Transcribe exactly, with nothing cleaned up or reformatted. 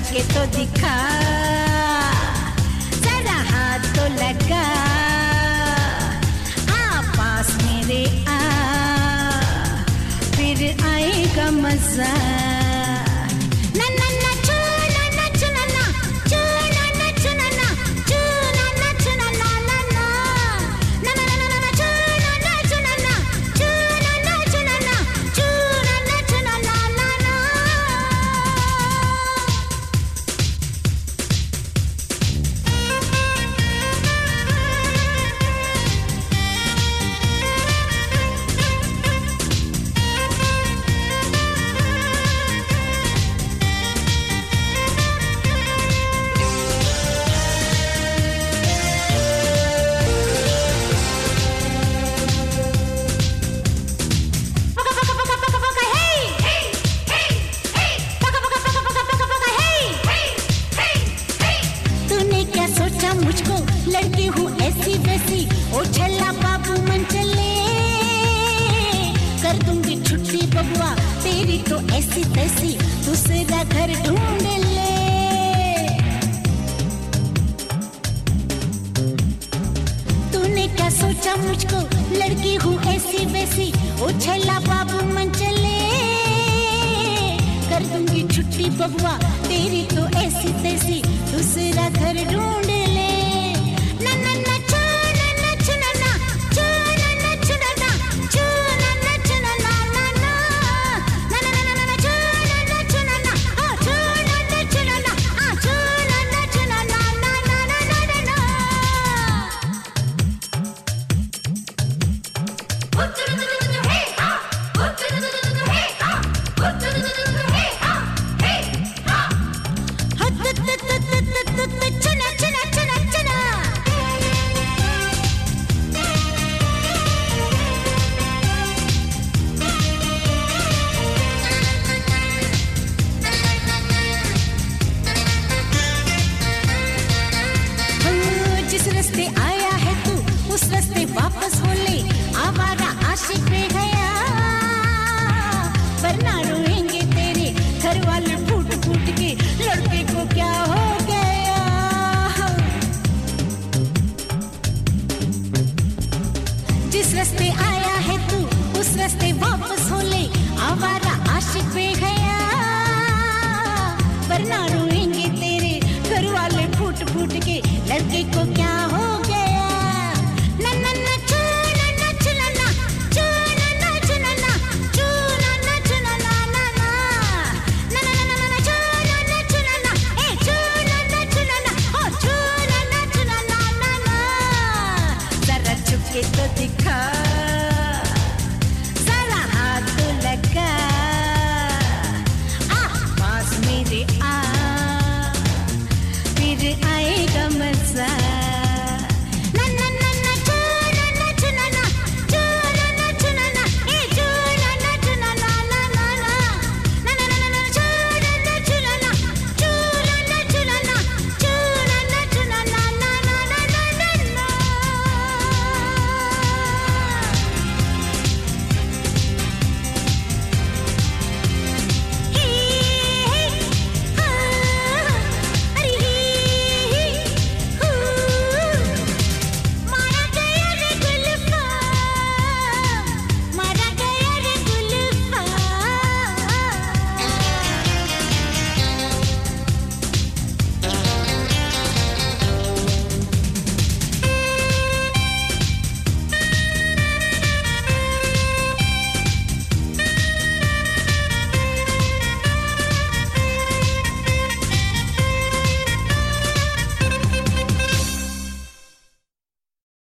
करके तो दिखा, जरा हाथ तो लगा, आ पास मेरे आ, फिर आएगा मजा। मुझको लड़की हूँ ऐसी वैसी, ओ छल्ला बाबू मन चले, कर दूंगी छुट्टी बबुआ तेरी तो ऐसी तैसी, दूसरा घर ढूंढ ले। तूने क्या सोचा मुझको लड़की हूँ ऐसी वैसी, ओ छल्ला बाबू मन चले, कर दूंगी छुट्टी बबुआ तेरी तो ऐसी तैसी, दूसरा घर ढूंढ ले। जिस रास्ते आया है तू उस रास्ते वापस हो ले, आवारा आशिक पे गया, वरना रोएंगे तेरे घर वाले फूट फूट के, लड़के को क्या हो गया। जिस रास्ते आया है तू उस रास्ते वापस हो ले, आवारा आशिक पे गया, वरना रोएंगे तेरे घर वाले फूट फूट के, लड़के को